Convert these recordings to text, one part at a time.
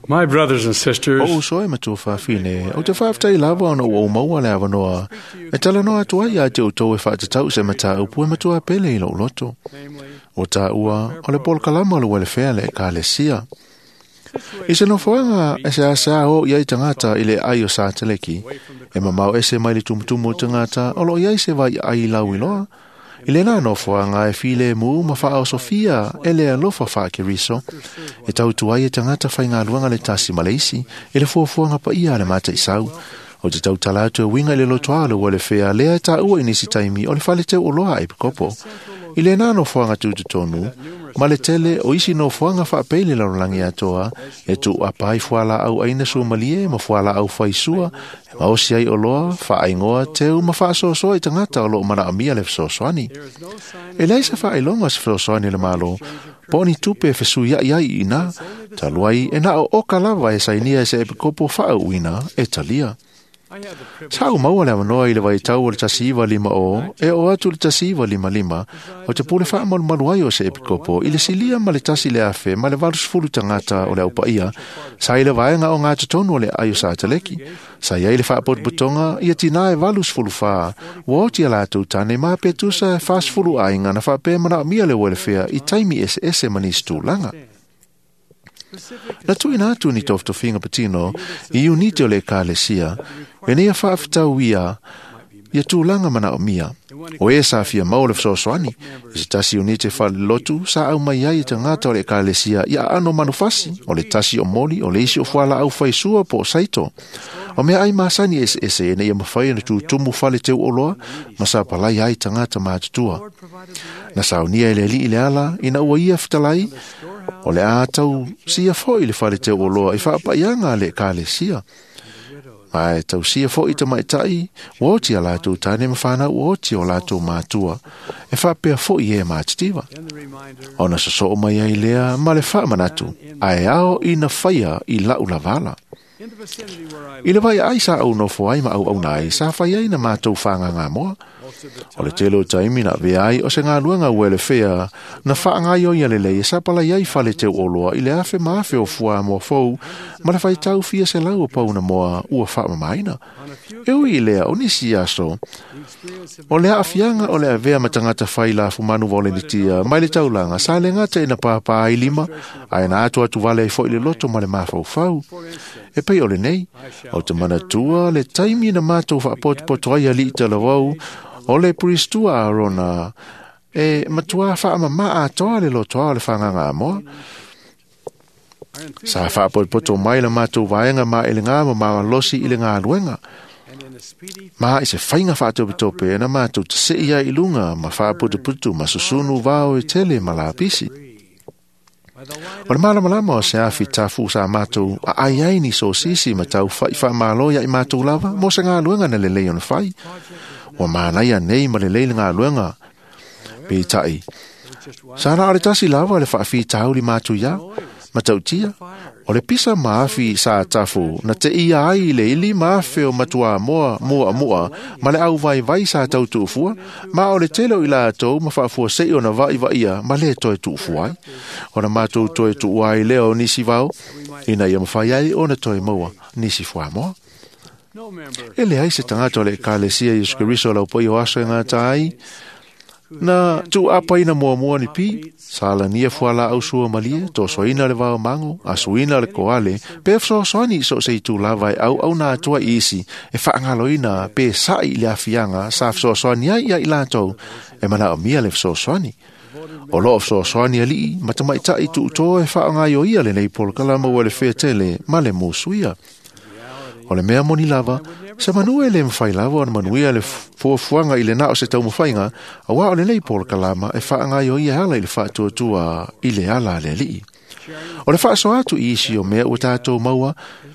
My brothers and sisters, O soe matu fine, o te whaftai lava no o maua le avanoa, e tala no atua ia te utou e whaatatau se mata upu e matua pele i lo loto. O ta ua, o le pol kalama le welfare le ka le sia. I se no whaanga e se asa o iai tangata i le ai o sa teleki, e mamau e se mai le tumutumu tangata o lo iai se vai ai lau iloa. I le nā no whaanga e file mu ma wha o Sofia e le alofa wha ke riso, e tau tuai e tangata whai ngā luanga le tasi Malaisi, e le fuafuanga pa ia le mata i sau. O te tau talatu e winga le lotoa le wale whea lea ta ua inisi taimi o le whale teu o loa e pikopo. I le nā no whaanga tutu tonu, ma le tele o isi no whaanga wha peile la rolangi atoa, e tu apai whala au aina sua malie ma whala au whaisua, ma o siai o loa, wha aingoa teu ma wha soa i tangata o lo mana amia le soani. E leisa wha ailonga se soani le malo, poni tupe e fesu iai ina, taluai e na o oka lava e sainia e se epikopo wha au ina e talia. Sau maua le amanoa i le vai tau o le tasiva lima o, e o atu le tasiva lima, o te pule wha maluai o se epikopo, i le silia ma le tasi le afe, ma le valus fulu tangata o le aupa ia, sa i le vaenga o ngā tatonu o le ayo sa ataleki, sa i le wha potbutonga, i atina e valus fulu wha, woti ala atu tane ma petusa e fast fulu ainga na wha pe mana mia le welfare i taimi ese manistu langa. Na tui nātu ni toftofinga patino, i unite o le ka le sia, e nea whaafitau ia tūlanga mana o mia. O e sa fia maule fsosoani, i se tasi unite whale lotu, sa au mai ai te ngata o le ka le sia, ia ano manufasi, o le tasi o moli, o le isi o whala au whaisua po saito. O mea ai masani ese e ia mawhai na tu tumu whale teu oloa, masa palai ai te ngata mātutua. Na saunia ele li ile ala, ina ua ia fitalai, o le ātau sia fo i le whale teu oloa, i whaapaianga le ka le sia. Mai tau sia fo i te maitai, woti a lātou tāne mawhana woti o lātou mātua, e whapea fo i e mātitiva. O na so o mai ai lea, ma le whaamanatu, ai ao i na whaia i lau la vala. I le vai aisa au no fo ai ma au nai, sa whai ai na mātou whanga ngā moa. O le telo taimi na veai o se ngā luanga uele whea, na whaanga i o ia lelei e sa pala iai whale teu oloa i le afe maafe o fua moa fau, ma le whai tau fia se lau o pauna moa ua wha maina. Eo i lea o nisi aso, o le afianga o le avea matangata whai la fumanu volenitia, mai le taulanga, sa le ngata ina pāpā ai lima, ai na atu vale i fo i le loto ma le mafau fau. E pei o le nei, o te mana tua, le taimi na mātou whapotoai ali i tala wau, o le puristua arona, e matua whaamama a toa le lotoa le whanganga moa. Sa whaapoto mai la mātou vaenga ma ele ngā ma losi i le ngā luenga. Ma i se whainga whaatopitope e na mātou te se ia ilunga ma whaaputu ma susunu vao e tele ma la pisi. O le malamalama o se afi tafu sa mātou a ai ni so sisi ma tau wha maloia i mātou lava mo se ngā luenga na le leon whai. O mānaia nei ma le leile ngā luenga. Pe tai. Sana ale tasi lava le whaafi tau li mātou ia. Ma tau tia. O le pisa maafi sa tafu na te ia ai le ili maafe o matua mua ma le au vai sa tau tuufua ma o le telo i la atou ma whaafua sei o na vai ia ma le toe tuufuai. O na mātou toe tuuai leo nisi vau ina ia mawhai ai o na toe maua nisi fua moa. E le ai se tangata o le kālesia Iesu Keriso lau poi o aso e ngā tai na tu apa ina mua ni pi sala nia fuala au sua malie to soina le vao mango asuina le koale pe soani so sei tu lavai au na tua isi e whaangaloina pe sai le afianga sa soani ia i lato e mana o mia le soani o lo soani ali matamaita i tu to e whaangaio ia le nei polkalama wale whetele ma le musuia o le mea moni lava se manua le mwhai lava o na manuia le fuafuanga i le nao se tau mwhainga a wā o le nei pol kalama e whaangai o ia hala i le whaatuatua i le ala le li. O le whaaso atu i isi o mea ua tātou maua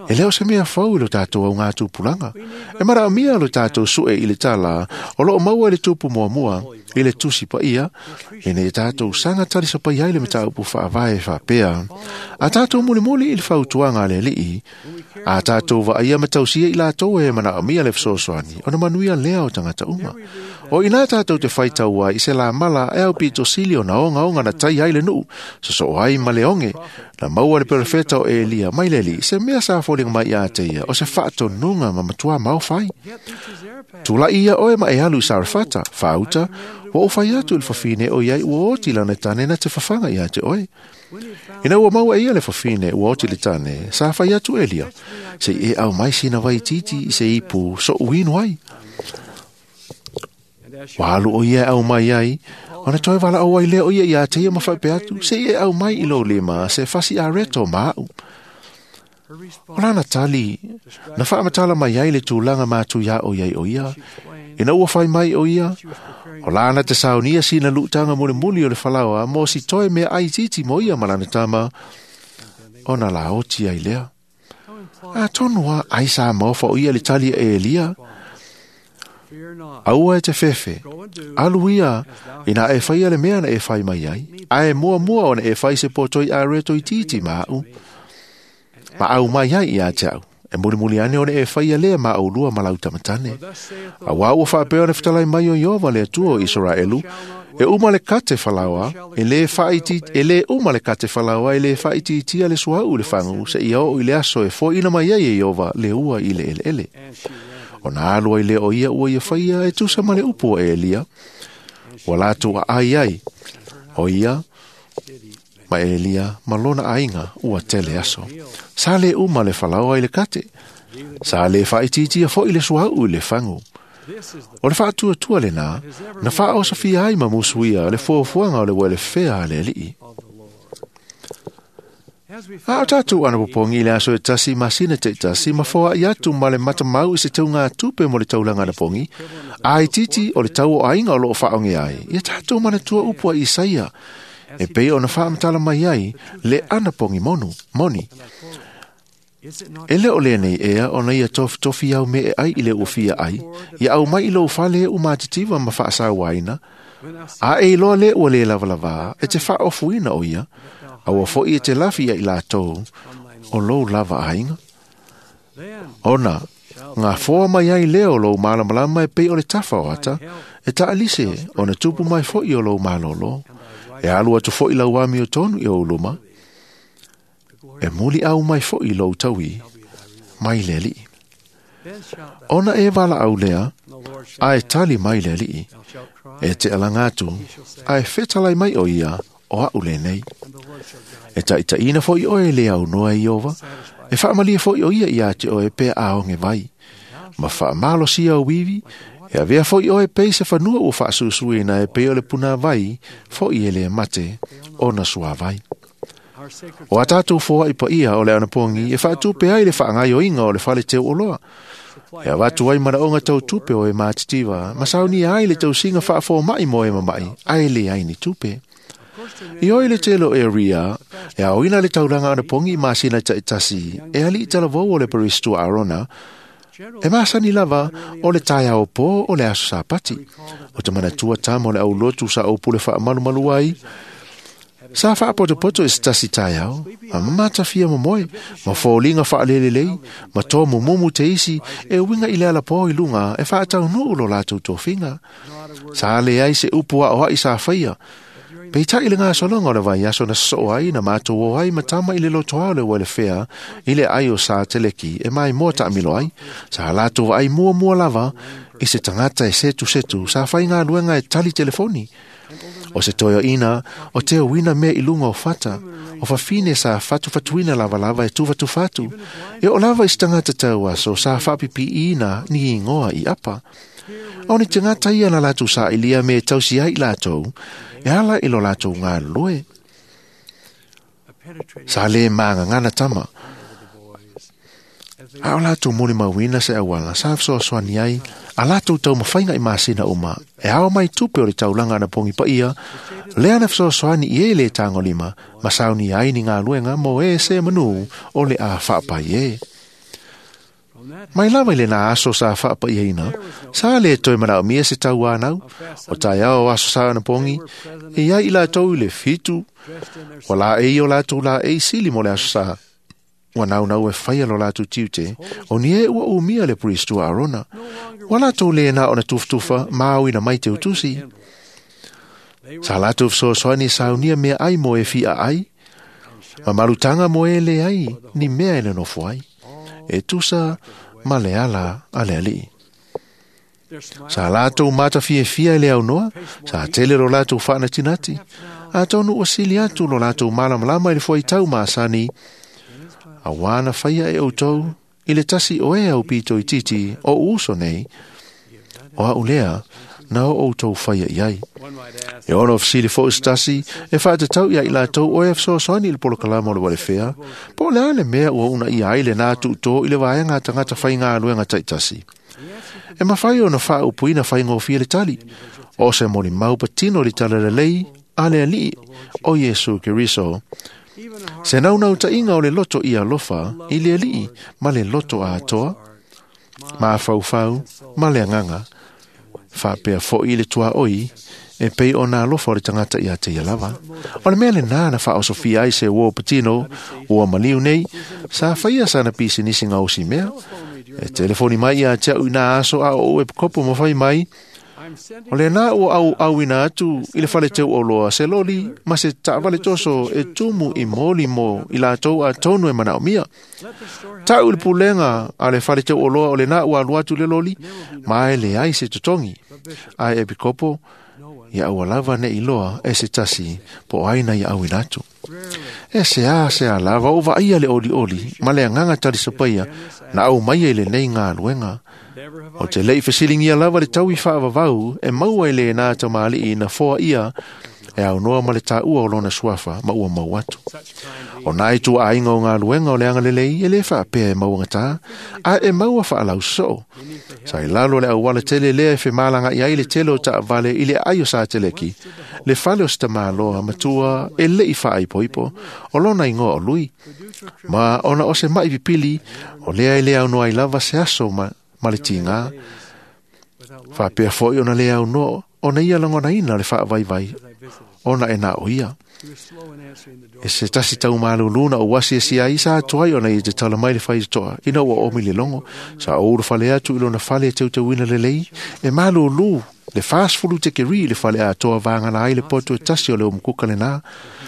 E leo se mea fau ilo tātou au ngā tūpulanga. E mara mia lo tātou sue i le tala, o lo maua le tūpu mua i le tusi pa ia, e ne tātou sanga tali sa pa iai le meta upu whaavae whapea. A tātou muli i le whautuanga le lii, a tātou wa ia matausia i lātou e mana mia le fsosoani, o na manuia lea o tangata uma. O ina tātou te whaitaua i se la mala e au pito silio na onga na tai ai le nuu, so ai maleonge, na maua le perfeta o Elia mai le li, se mea sa fōlinga mai a teia, o se whaato nunga ma matua mau whai. Tula ia oe ma e alu i Sarafata, whauta, o whai atu il whawhine o iai ua oti lana tane na te whawhanga i ate oe. Ina ua maua ia le whawhine ua oti le tane, sa whai atu Elia, se e au mai sina wai titi i se ipu so uinu ai. Walu o ia au mai ai, ona toi wala au ai leo ia i a teia ma whaipe atu, se e au mai i lo lima, se fasi a reto maau. O lana tali, na whaamatala mai ai le tūlanga mātu ia o iai o ia, ina ua whai mai o ia, o lana te saunia sina luutanga muli o le whalawa, mo si toi mea ai titi mo ia malana tama, ona la oti ai lea. A tonua ai sa mawha o ia le tali e Elia, aua e te fefe, alu ia, ina e whaia le mea na e whai mai ai, a e mua o na e whai se potoi a reto i titi maau. Ma au mai ai i a te au, e muli ane o na e whaia lea ma au lua malau tamatane. A wau whaapeo ne whatalai mai o Iova le tuo Israelu, e umale kate whalawa, e le umale kate whalawa, e le whaiti tia le suau le whangu, se i au i le aso e fo ina mai ai e Iova le ua i le ele. O na alua i le o ia ua ia whaia e tusa ma le upo e Elia. Wa latu a ai, o ia, ma Elia, ma lona ainga ua tele aso. Sa le uma le whalaua i le kate. Sa le whaititia fo i le suau i le whangu. O le whaatua tua le na wha o sa fia ai ma musuia le fuafuanga o le wale whea le lii. A o tātou ana popongi le aso e tasi masina te tasi ma foa i atu ma le matamau i se tau ngā tupe mo le taulanga na pongi. A i titi o le tau o ainga o loo whaongi ai. I tātou mana tua upua i Isaia. E pei o na whaamtala mai ai le ana pongi moni. E le o le nei ea o na ia tofi au me e ai i le ufia ai. I au mai i lo whale u mātitiva ma whaasa waina. A e loa le ua le lava e te wha ofuina o ia. Aua fo'i e te lafia i lātou o lou lava ainga. Ona, ngā fōa mai ai leo lou malamalama e pei o le tafa o ata, e ta alise o na tupu mai fo'i o lou malolo, e alu atu fo'i lau ami o tonu i o uluma, e muli au mai fo'i lou taui, mai le li. Ona e wala au lea, a e tali mai le li, e te alangatu, a e whetalai mai o ia, o au le nei. E ta ina fo i oe le au noa i ova, e wha amalia fo i o ia i ate oe pe aonge vai. Ma wha amalo si au wivi, e a vea fo i oe pe se whanua o wha susuina e pe o le puna vai, fo i ele mate, o na sua vai. O a tātou fōa i pa ia o le anapongi, e wha tupe ai le wha ngai o inga o le whale teo o loa. E a watu ai mara onga tau tupe o e mātitiva, ma sauni ai le tau singa wha fō mai mo e mamai, ai le ai ni tupe. I oi le telo e ria, e au ina le tauranga ana pongi masina ta itasi, e ali itala vau o le paristu arona, e masani lava o le taia o po o le aso sa pati. O te mana tua tamo le au lotu sa o pule wha malu ai. Sa wha poto e stasi taia o, ma mamata fia momoe, ma fōlinga wha alelelei, ma tō mumu te isi, e winga i le ala po i lunga, e wha atau nuu lo lātou tō whinga. Sa le ai se upua o hai sa whaia, pei ta ile ngā solonga o le vai aso na so ai na mātou o ai matama ile loto au le wale whea ile ai o sa teleki e mai mua ta amilo ai. Sa lātou ai mua lava i se tangata e setu sa whai ngā luenga e tali telefoni. O se toyo ina o teo wina mea ilunga o fata o whawhine sa fatuina lava e tufatu. E o lava i se tangata tau aso sa whapipi ina ni ingoa i apa. O ni tangata ia na lātou sa ilia me tausi ai lātou e ala ilo lātou ngā loe. Sa le maanga ngana tama. A o lātou moni mawina se awala, sa fsoaswani ai, a lātou tau mawhainga i māsina uma, e hao mai tupe o le taulanga na pongi pa ia, le ana fsoaswani i e le tangolima, masauni ai ni ngā luenga mo e se manu o le a whaapai e. Mai lava le na aso sa wha pa ina, sa le toi mana o mia se tau anau, o tai ao aso sa na pongi, e ia ila tau le fitu, o la e o la tu la e sili mo le aso sa. Wa nau nau e whaia lo la tu tiute, o ni e ua umia le pristu a arona, wa la tu le na o na tuftufa, maui na mai te utusi. Sa la tu so soani sa unia mea ai mo e fia ai, ma marutanga mo e le ai, ni mea ele no fuai. E tusa ma le ala ale ali. Sa lātou mata fia le au noa, sa tele lo lātou whaana tinati, a tonu o sili atu lo lātou malamalama ili fwai tau maasani, a wana whaia e autou, ile tasi o e au pito i titi o uso nei, o a ulea na o autou whaia iai. E ono of sili fo istasi, e whaata tau ia i lātou o e fso soani ili polo kalama o le wale whea, po le ale mea ua una i aile nā tuto ile waenga tangata whai ngā luenga taitasi. E mawhai o na wha upui na whai ngōwhia le tali, o se moni mau patino li tala le lei, ale ali o Yesu Kiriso. Se nau ta inga o le loto ia lofa, i le ali, ma le loto a atoa, ma fau, ma le anganga, wha pea fo i le tua oi, e pei o nā lofa o le tangata ia te ia lava. O le mea le nā na wha o Sofia ai se ua patino, ua maliu nei, sa whaia sana pisi nisi ngau si mea, e telefoni mai ia tia uina aso a o e kopo mo whai mai, o le nā o au ina atu i le whale teu o loa se loli, ma se ta wale toso e tumu i moli mo i la tau a tonu e mana o mia. Ta ule pulenga a le whale teu o loa o le nā o alu atu le loli, ma e le ai se tutongi, ai e pikopo, ia au lava ne iloa e se tasi po aina ia au ina atu. E se a lava o va ia le oli, ma le anganga tali sapaia, na au mai e le nei ngā luenga. O te lei fesilingi a lava le tau i whaavavau, e maua i le nā tamali i na foa ia, e au noa ma le tā ua o lona suafa, ma ua mau atu. O nai tu a inga o ngā luenga o le anga lelei, e le whaapea e maua ngatā, a e maua whaalau so. Sa i lalo le au wala tele lea e whi malanga i ai le tele o ta vale i le aio sa teleki, le fale o sta māloa matua e le i wha aipoipo, o lona ingo o lui. Ma ona o se mai pipili, o lea i le au noa i lava se aso ma le tinga. Whaapea foi ona le au noa, ona ia langona ina le wha vai, ona e nā o ia. E se tasi tau mālu luna o wasi e si a isa atuai ona i te tala mai le whai toa, ina ua omi le longo, sa ouro whale atu ilo na whale e teu wina le lei, e mālu lu, le fast fulu te ke ri le whale a toa vanga na ai le poto e tasi o le omkuka le nā,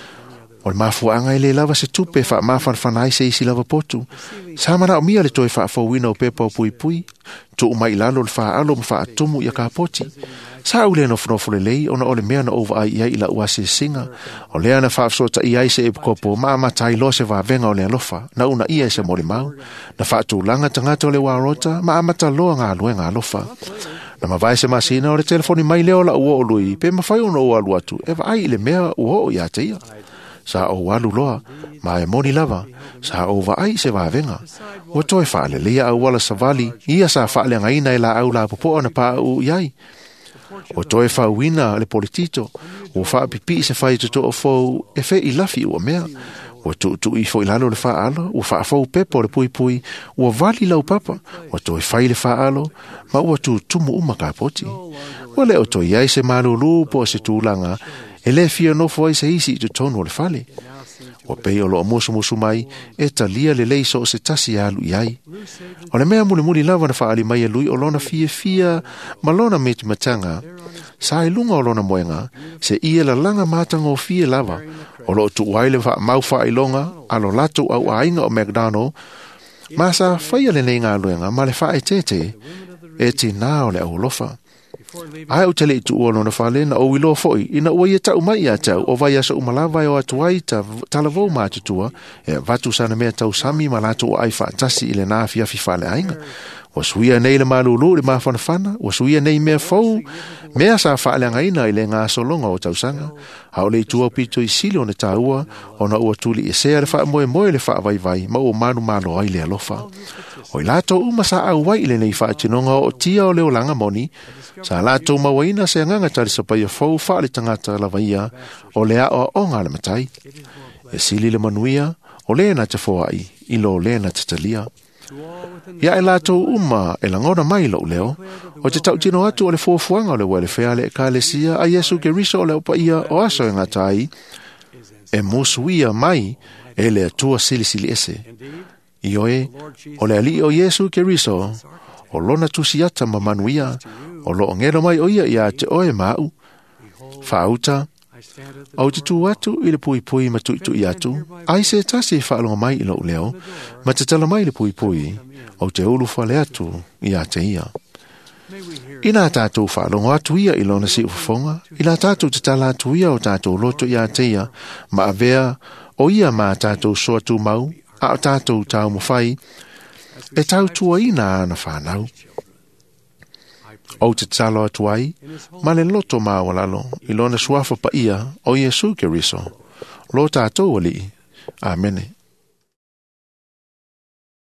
o le mafuanga i le lava se tupe wha mawhanwhanai se isi lava potu, sa mana o mia le toi wha whauina o pepa o pui, tu umai lalo le wha alo ma wha atumu i a ka poti. Sa ule no fnofo le lei, ona ole mea na ova ai ia ila uase singa, o lea na whaafsota i ai se epkopo, maa matai lo se venga o le alofa, na una ia se mori mau, na whaatu langa tangata o le warota, maa mata loa ngā luenga alofa. Na mawai se masina o le telefoni mai leo la uo o lui, pe mawhai ona o alu atu, eva ai ile mea uo o ia te ia. Sa o walu loa, ma e moni lava, sa o va ai se venga. O toi whaale lea au wala savali, ia sa whaale ngaina e la au la popo na pa u iai. O toe whauina le politito, o whaapipi se whai tuto o fau e whai i lafi ua mea. O tu i fo ilalo le whaalo, o whaafau pepo le pui, o vali lau papa, o toe whai le whaalo, ma ua tu tumu umaka poti. O le o toi iai se malulu po se tūlanga, e le fia no fo ai se isi i tu tonu o le whale. O pei o lo musu mai, e talia le leiso o se tasi alu iai. O le mea muli lava na whaali mai e lui o lona fia, ma lona meti matanga, sa e lunga o lona moenga, se ia la langa matanga o fia lava, o lo tu waile mau wha ilonga, alo lato au ainga o McDonald, ma sa whaia le nei ngā luenga, ma le wha e tete, e ti nā o le au lofa. Ai o tele tu o lona whale na o wilo foi, ina ua ia tau mai a tau, o vai asa umalawa o atuai ta talavou mātutua, e vatu sana mea tau sami ma lato o ai whaatasi i le nā fiafi whale ainga. O suia nei le malulu le mawhanawhana, o suia nei mea fau, mea sa whaale ngaina i le ngā solonga o tausanga, hao le tua pito i sili o ne taua, o na ua tuli e sea le wha moe le wha vai, ma o manu malo ai le alofa. O i lato uma sa au wai le nei wha atinonga o tia o leo langa moni, sa lato mawaina se nganga tari sapai a fau wha le tangata la vaia, o lea o ngā le matai. E sili le manuia, o le na te foai, i lo le na te talia. Ia e lātou uma e langona mai lo leo, o te tau tino atu o le fuafuanga o le wale whea le ekalesia a Yesu Keriso o le opa ia o aso e ngatai, e musuia mai e le atua silisili ese. Ioe, o le ali o Yesu Keriso, o lona tusiata mamanuia, o lo ngero mai o ia te oe mau, whauta, au te tu atu i le pui pui ma tu i atu, ai se tasi whaalonga mai i lo leo, ma te tala mai le pui pui, au te ulu whale atu i a te ia. Ina tātou whaalonga atu ia i lona si ufafonga, ina tātou te tala atu ia o tātou loto i a te ia, ma avea o ia ma tātou soa tu mau, a o tātou tau mawhai, e tau tua ina ana whanau. O te talo atuai, ma le loto mawalalo, i lona suafa pa ia o Yesu Keriso. Lo tātou ali. Amen.